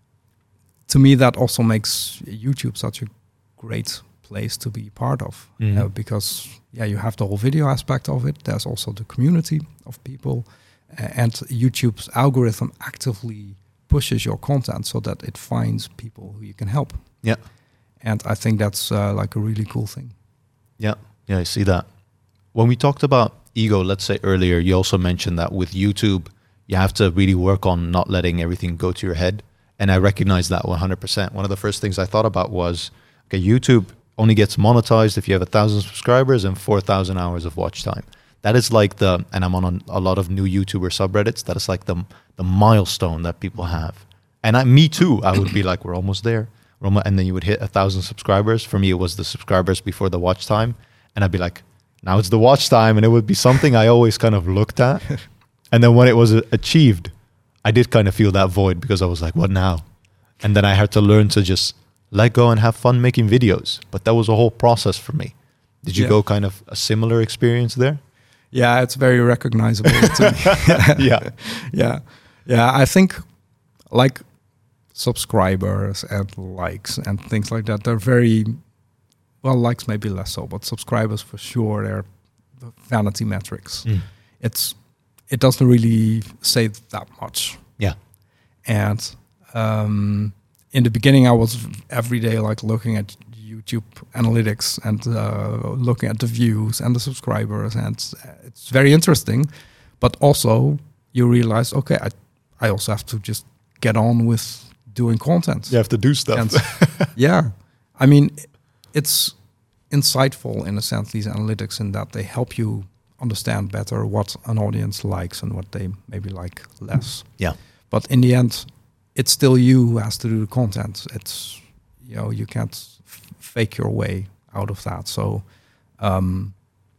to me, that also makes YouTube such a great place to be part of, mm. uh, because yeah, you have the whole video aspect of it. There's also the community of people, uh, and YouTube's algorithm actively pushes your content so that it finds people who you can help. Yeah, and I think that's uh, like a really cool thing. Yeah, yeah, I see that. When we talked about ego, let's say earlier, you also mentioned that with YouTube, you have to really work on not letting everything go to your head. And I recognize that one hundred percent. One of the first things I thought about was, okay, YouTube only gets monetized if you have a thousand subscribers and four thousand hours of watch time. That is like the, and I'm on a lot of new YouTuber subreddits, that is like the the milestone that people have. And I, me too, I would be like, we're almost there. We're almost, and then you would hit a thousand subscribers. For me, it was the subscribers before the watch time. And I'd be like, now it's the watch time. And it would be something I always kind of looked at. And then when it was achieved, I did kind of feel that void, because I was like, what now? And then I had to learn to just let go and have fun making videos. But that was a whole process for me. Did you yeah. go kind of a similar experience there? Yeah, it's very recognizable to me. yeah. Yeah. Yeah, I think like subscribers and likes and things like that, they're very, well, likes maybe less so, but subscribers for sure, they're vanity metrics. Mm. It's It doesn't really say that much. Yeah. And um, in the beginning, I was every day like looking at YouTube analytics and uh, looking at the views and the subscribers, and it's very interesting. But also, you realize, okay, I, I also have to just get on with doing content. You have to do stuff. And yeah, I mean, it's insightful in a sense, these analytics, in that they help you understand better what an audience likes and what they maybe like less. Yeah. But in the end, it's still you who has to do the content. It's, you know, you can't f- fake your way out of that. So um,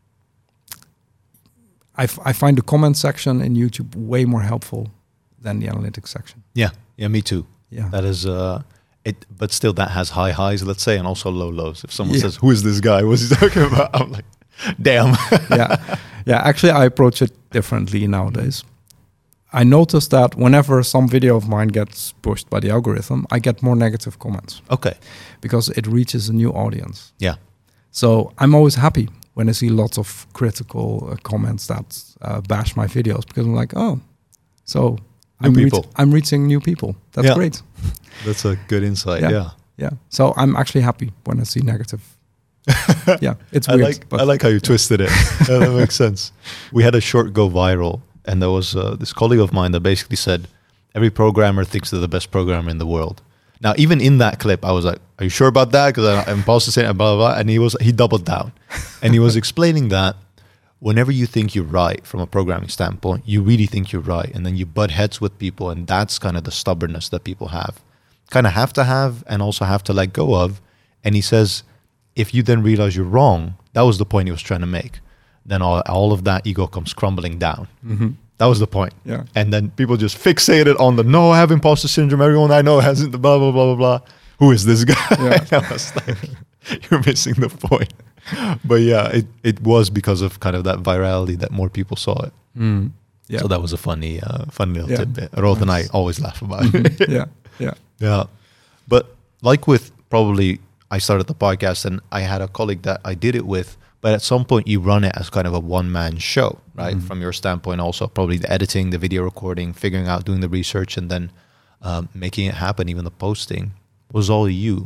I, f- I find the comment section in YouTube way more helpful than the analytics section. Yeah. Yeah, me too. Yeah. That is, uh, it, but still that has high highs, let's say, and also low lows. If someone Yeah. says, who is this guy? What's he talking about? I'm like, damn. yeah. Yeah. Actually, I approach it differently nowadays. I noticed that whenever some video of mine gets pushed by the algorithm, I get more negative comments. Okay. Because it reaches a new audience. Yeah. So I'm always happy when I see lots of critical uh, comments that uh, bash my videos, because I'm like, oh, so New I'm, people. reach- I'm reaching new people. That's Yeah. great. That's a good insight. Yeah. Yeah. Yeah. So I'm actually happy when I see negative. Yeah, it's I weird. like but I like how you twisted it. Yeah, that makes sense. We had a short go viral, and there was uh, this colleague of mine that basically said, every programmer thinks they're the best programmer in the world. Now, even in that clip, I was like, are you sure about that? Because I'm supposed to say blah, blah, blah. And he was he doubled down. And he was explaining that whenever you think you're right from a programming standpoint, you really think you're right. And then you butt heads with people. And that's kind of the stubbornness that people have. Kind of have to have and also have to let go of. And he says, if you then realize you're wrong, that was the point he was trying to make, then all, all of that ego comes crumbling down. Mm-hmm. That was the point. Yeah. And then people just fixated on the, no, I have imposter syndrome. Everyone I know hasn't, blah, blah, blah, blah, blah. Who is this guy? Yeah. And I was like, you're missing the point. But yeah, it, it was because of kind of that virality that more people saw it. Mm. Yeah. So that was a funny, uh, funny little Yeah. tidbit. Roth and I always laugh about it. yeah. Yeah. Yeah. But like with probably, I started the podcast and I had a colleague that I did it with, but at some point you run it as kind of a one-man show, right? Mm-hmm. From your standpoint, also probably the editing, the video recording, figuring out, doing the research, and then um, making it happen, even the posting was all you.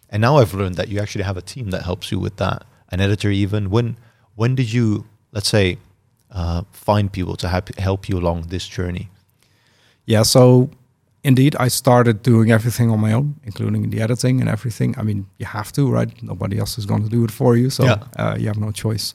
And now I've learned that you actually have a team that helps you with that, an editor even. When when did you, let's say, uh, find people to help help you along this journey? Yeah, so indeed, I started doing everything on my own, including the editing and everything. I mean, you have to, right? Nobody else is going to do it for you, so Yeah. uh, you have no choice.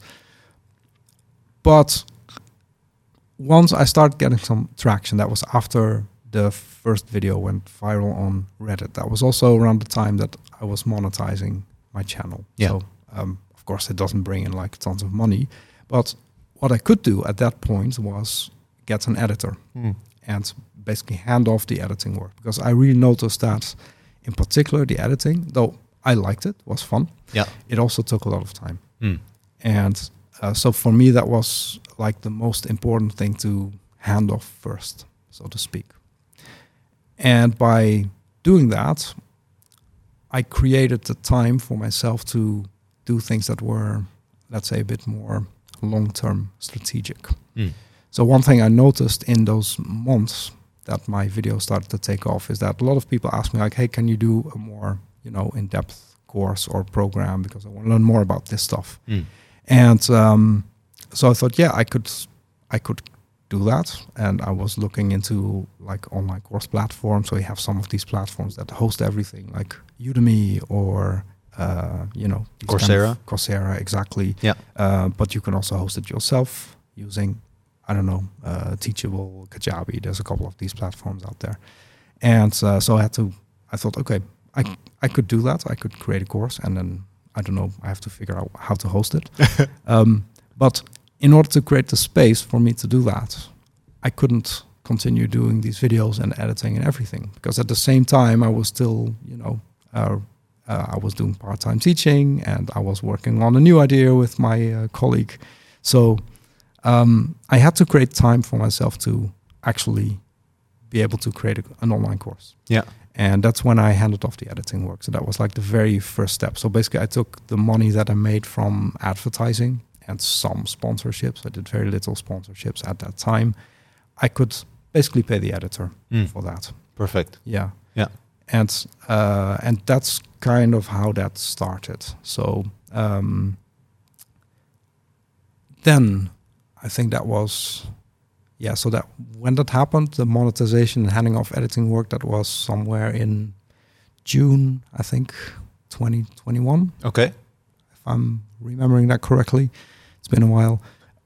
But once I started getting some traction, that was after the first video went viral on Reddit. That was also around the time that I was monetizing my channel. Yeah. So, um, of course, it doesn't bring in like tons of money. But what I could do at that point was get an editor Mm. and basically hand off the editing work. Because I really noticed that, in particular, the editing, though I liked it, was fun, Yeah. it also took a lot of time. Mm. And uh, so for me, that was like the most important thing to hand off first, so to speak. And by doing that, I created the time for myself to do things that were, let's say, a bit more long-term strategic. Mm. So one thing I noticed in those months that my video started to take off is that a lot of people ask me like, hey, can you do a more, you know, in-depth course or program, because I want to learn more about this stuff. Mm. And um, so I thought, yeah, I could, I could do that. And I was looking into like online course platforms. So you have some of these platforms that host everything, like Udemy or uh, you know, these kind Coursera. of- Coursera, exactly. Yeah. Uh, but you can also host it yourself using, I don't know, uh, Teachable, Kajabi. There's a couple of these platforms out there. And uh, so I had to, I thought, okay, I, I could do that. I could create a course and then, I don't know, I have to figure out how to host it. um, but in order to create the space for me to do that, I couldn't continue doing these videos and editing and everything. Because at the same time, I was still, you know, uh, uh, I was doing part-time teaching and I was working on a new idea with my uh, colleague. So um, I had to create time for myself to actually be able to create a, an online course. Yeah. And that's when I handed off the editing work. So that was like the very first step. So basically I took the money that I made from advertising and some sponsorships. I did very little sponsorships at that time. I could basically pay the editor Mm. for that. Perfect. Yeah. Yeah. And uh, and that's kind of how that started. So um, then I think that was, yeah, so that when that happened, the monetization and handing off editing work, that was somewhere in June, I think, twenty twenty-one, Okay. if I'm remembering that correctly. It's been a while.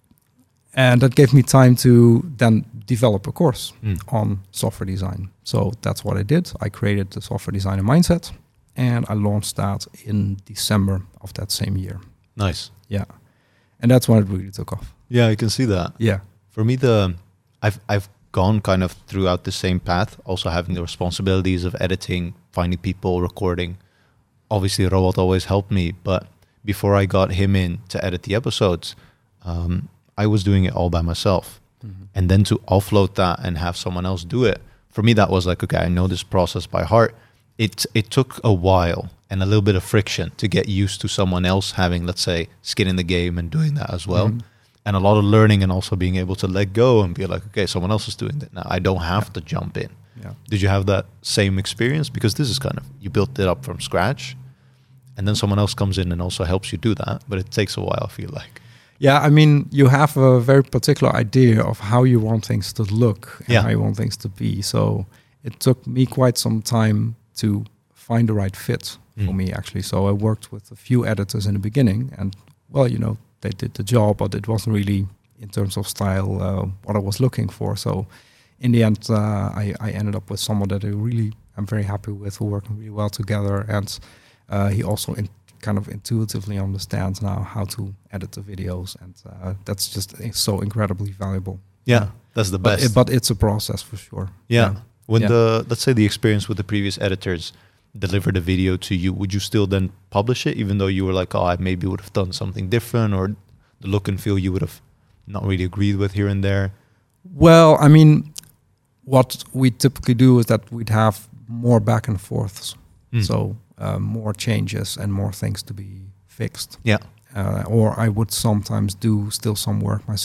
And that gave me time to then develop a course Mm. on software design. So that's what I did. I created the software design and mindset, and I launched that in December of that same year. Nice. Yeah. And that's when it really took off. Yeah, I can see that. Yeah. For me, the I've I've gone kind of throughout the same path, also having the responsibilities of editing, finding people, recording. Obviously, Roald always helped me, but before I got him in to edit the episodes, um, I was doing it all by myself. Mm-hmm. And then to offload that and have someone else do it, for me, that was like, okay, I know this process by heart. It it took a while and a little bit of friction to get used to someone else having, let's say, skin in the game and doing that as well. Mhm. And a lot of learning and also being able to let go and be like, okay, someone else is doing that now. I don't have Yeah. to jump in. Yeah. Did you have that same experience? Because this is kind of, you built it up from scratch and then someone else comes in and also helps you do that. But it takes a while, I feel like. Yeah, I mean, you have a very particular idea of how you want things to look and Yeah. how you want things to be. So it took me quite some time to find the right fit for Mm. me, actually. So I worked with a few editors in the beginning, and well, you know, they did the job, but it wasn't really, in terms of style, uh, what I was looking for. So in the end, uh, I, I ended up with someone that I really am very happy with, who working really well together, and uh, he also in, kind of intuitively understands now how to edit the videos, and uh, that's just it's so incredibly valuable. Yeah, that's the But, best. it, but it's a process for sure. yeah. When Yeah. the, let's say the experience with the previous editors delivered a video to you, would you still then publish it, even though you were like, oh, I maybe would have done something different, or the look and feel you would have not really agreed with here and there? Well, I mean, what we typically do is that we'd have more back and forths. Mm. So uh, more changes and more things to be fixed. Yeah. Uh, or I would sometimes do still some work myself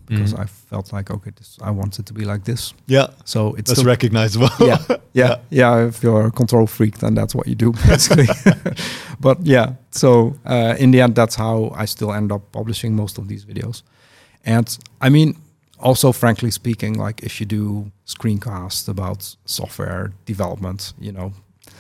because Mhm. I felt like, okay, this, I want it to be like this. Yeah, So it's that's still, recognizable. yeah, yeah, yeah. If you're a control freak, then that's what you do, basically. But yeah, so uh, in the end, that's how I still end up publishing most of these videos. And I mean, also, frankly speaking, like if you do screencasts about software development, you know,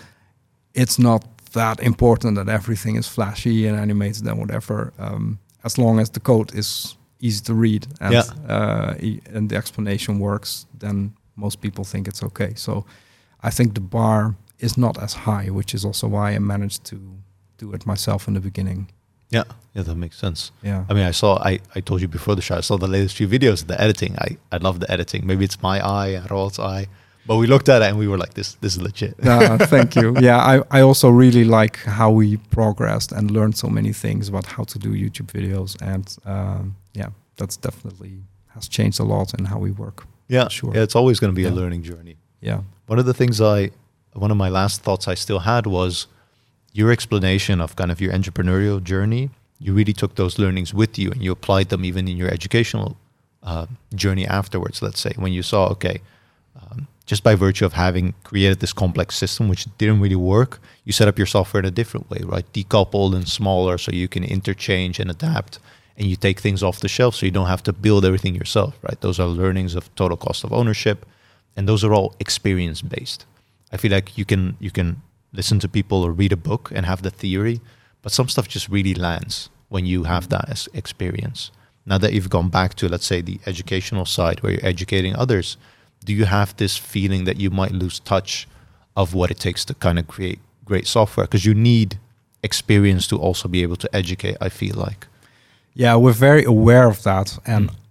it's not that important that everything is flashy and animated and whatever, um, as long as the code is easy to read and Yeah. uh, e- and the explanation works, then most people think it's okay. So I think the bar is not as high, which is also why I managed to do it myself in the beginning. Yeah, yeah, that makes sense. Yeah. I mean, I saw, I, I told you before the show, I saw the latest few videos, the editing. I, I love the editing. Maybe it's my eye and Roald's eye, but we looked at it and we were like, this this is legit. Uh, thank you. Yeah, I, I also really like how we progressed and learned so many things about how to do YouTube videos. And um, yeah, that's definitely has changed a lot in how we work. Yeah, Sure. yeah, it's always going to be Yeah. a learning journey. Yeah. One of the things I, one of my last thoughts I still had was your explanation of kind of your entrepreneurial journey. You really took those learnings with you and you applied them even in your educational uh, journey afterwards, let's say, when you saw, okay, um, just by virtue of having created this complex system, which didn't really work, you set up your software in a different way, right? Decoupled and smaller so you can interchange and adapt, and you take things off the shelf so you don't have to build everything yourself, right? Those are learnings of total cost of ownership, and those are all experience-based. I feel like you can you can listen to people or read a book and have the theory, but some stuff just really lands when you have that as experience. Now that you've gone back to, let's say, the educational side where you're educating others, do you have this feeling that you might lose touch of what it takes to kind of create great software? Because you need experience to also be able to educate, I feel like. Yeah, we're very aware of that. And Mm.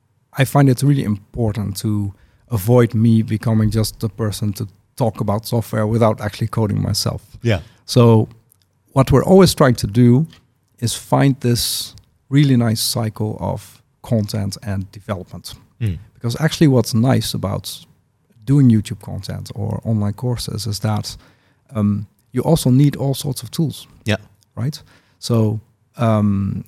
I find it really important to avoid me becoming just the person to talk about software without actually coding myself. Yeah. So what we're always trying to do is find this really nice cycle of content and development. Mm. Because actually what's nice about doing YouTube content or online courses is that um, you also need all sorts of tools. Yeah. Right? So um,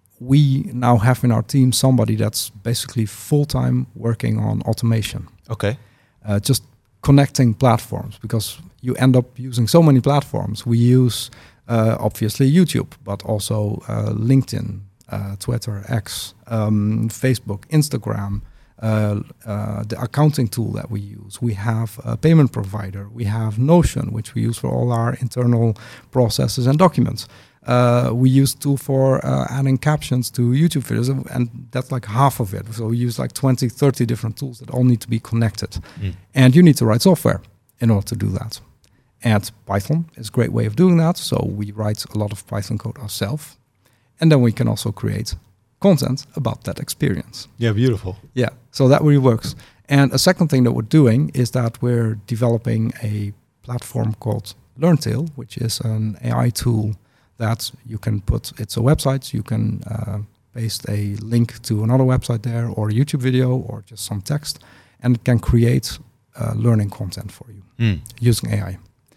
we now have in our team somebody that's basically full-time working on automation. Okay. Uh, just connecting platforms, because you end up using so many platforms. We use uh, obviously YouTube, but also uh, LinkedIn, uh, Twitter, X, um, Facebook, Instagram, uh, uh, the accounting tool that we use. We have a payment provider. We have Notion, which we use for all our internal processes and documents. Uh, we use tool for uh, adding captions to YouTube videos, and- and that's like half of it. So we use like twenty, thirty different tools that all need to be connected. Mm. And you need to write software in order to do that. And Python is a great way of doing that. So we write a lot of Python code ourselves. And then we can also create content about that experience. Yeah, beautiful. Yeah, so that really works. And a second thing that we're doing is that we're developing a platform called LearnTail, which is an A I tool that you can put, it's a website, you can uh, paste a link to another website there, or a YouTube video, or just some text, and it can create uh, learning content for you Mm. using A I.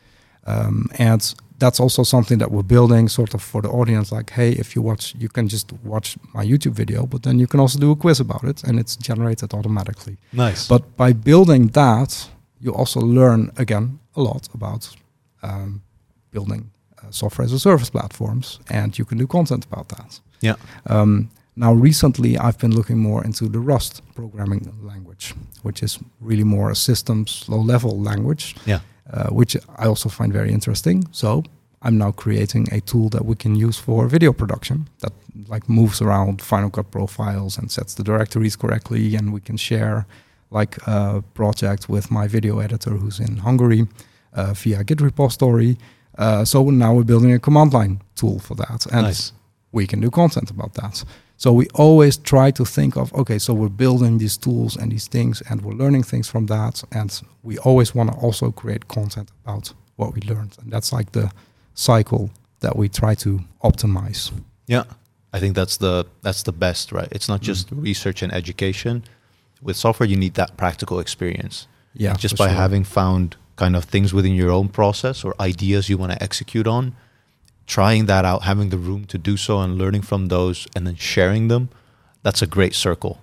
Um, and that's also something that we're building sort of for the audience, like, hey, if you watch, you can just watch my YouTube video, but then you can also do a quiz about it, and it's generated automatically. Nice. But by building that, you also learn, again, a lot about um, building uh, software as a service platforms, and you can do content about that. yeah. Um, now, recently, I've been looking more into the Rust programming language, which is really more a systems low-level language, Yeah. uh, which I also find very interesting. So I'm now creating a tool that we can use for video production that like moves around Final Cut Pro files and sets the directories correctly, and we can share like a project with my video editor who's in Hungary uh, via Git repository. Uh, so now we're building a command line tool for that, and Nice. we can do content about that. So we always try to think of, okay, so we're building these tools and these things, and we're learning things from that, and we always want to also create content about what we learned, and that's like the cycle that we try to optimize. Yeah, I think that's the that's the best, right? It's not just Mm. research and education. With software, you need that practical experience. Yeah, And just for by sure. having found kind of things within your own process or ideas you want to execute on, trying that out, having the room to do so and learning from those and then sharing them, that's a great circle.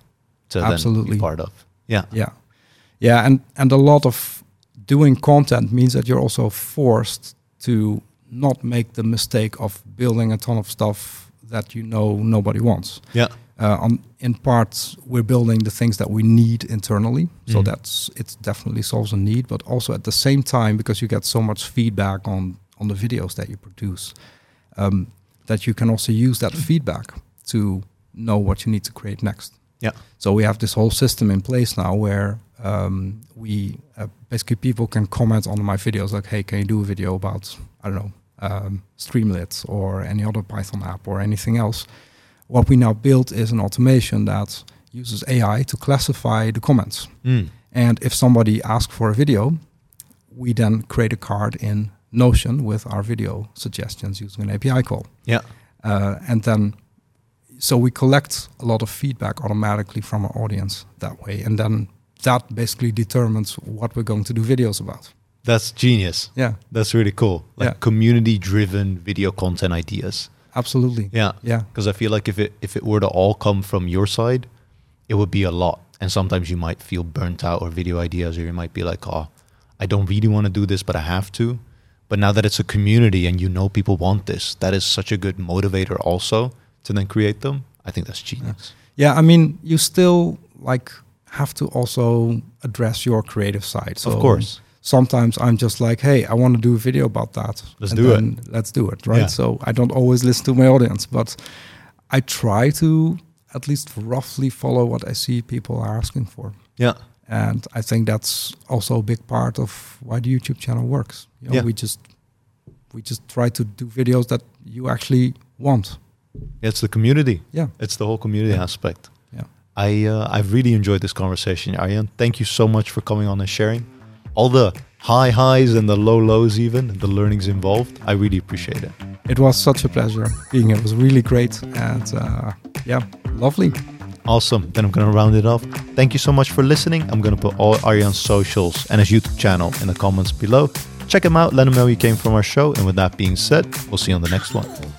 to then Absolutely. be part of. Yeah. Yeah, yeah, and and a lot of doing content means that you're also forced to not make the mistake of building a ton of stuff that you know nobody wants. Yeah. Uh, on in parts, we're building the things that we need internally, so Mhm. that's it definitely solves a need. But also at the same time, because you get so much feedback on on the videos that you produce, um, that you can also use that feedback to know what you need to create next. Yeah. So we have this whole system in place now where um, we uh, basically people can comment on my videos like, hey, can you do a video about, I don't know, um, Streamlit or any other Python app or anything else? What we now built is an automation that uses A I to classify the comments. Mm. And if somebody asks for a video, we then create a card in Notion with our video suggestions using an A P I call. Yeah. Uh, and then, so we collect a lot of feedback automatically from our audience that way. And then that basically determines what we're going to do videos about. That's genius. Yeah, That's really cool. Like Yeah. community-driven video content ideas. absolutely. Yeah. Yeah, Because I feel like if it if it were to all come from your side, it would be a lot. And sometimes you might feel burnt out or video ideas, or you might be like, oh, I don't really want to do this, but I have to. But now that it's a community and you know people want this, that is such a good motivator also to then create them. I think that's genius. yeah. I mean, you still like have to also address your creative side. So Of course. sometimes I'm just like, hey, I want to do a video about that. Let's And do it. then Let's do it, right? Yeah. So I don't always listen to my audience, but I try to at least roughly follow what I see people are asking for. Yeah. And I think that's also a big part of why the YouTube channel works. You know, Yeah. we just we just try to do videos that you actually want. It's the community. Yeah. It's the whole community Yeah. aspect. Yeah. I uh, I've really enjoyed this conversation, Arjan. Thank you so much for coming on and sharing all the high highs and the low lows, even and the learnings involved. I really appreciate it. It was such a pleasure being here. It was really great and uh, yeah, lovely. Awesome. Then I'm going to round it off. Thank you so much for listening. I'm going to put all Arjan's socials and his YouTube channel in the comments below. Check him out. Let him know you came from our show. And with that being said, we'll see you on the next one.